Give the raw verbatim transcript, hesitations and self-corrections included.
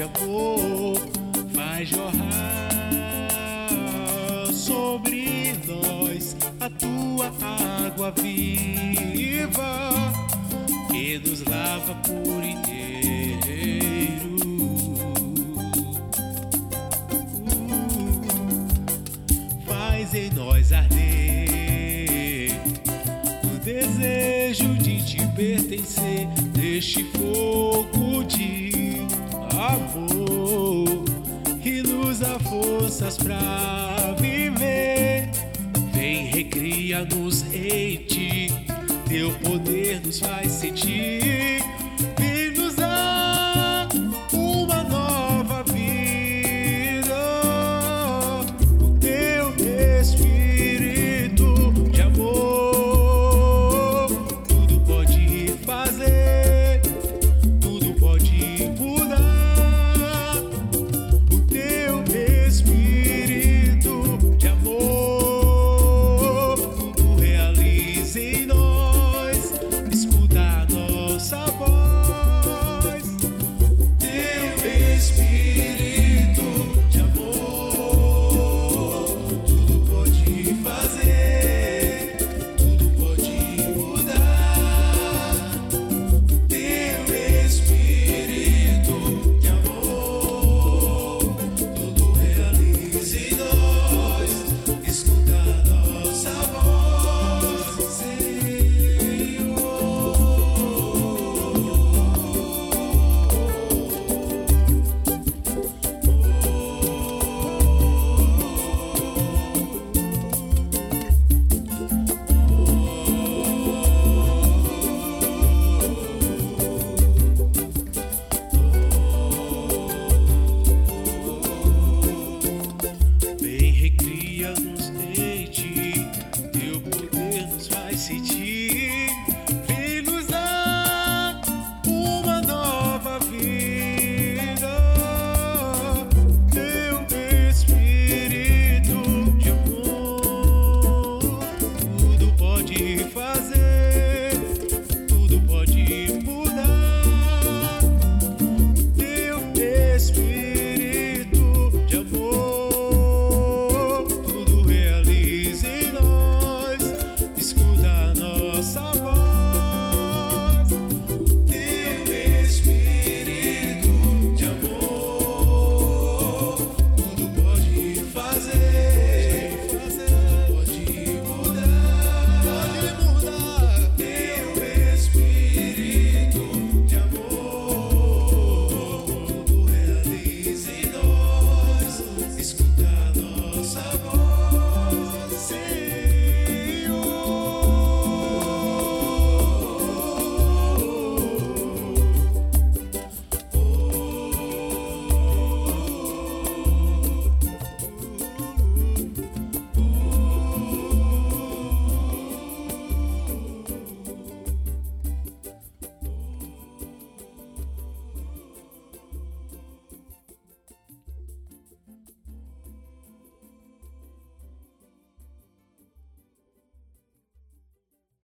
de amor faz jorrar sobre nós a tua água viva que nos lava por inteiro. Faz em nós arder o desejo de te pertencer, deste fogo de amor que nos dá forças pra viver. Vem, recria-nos em ti, teu poder nos faz sentir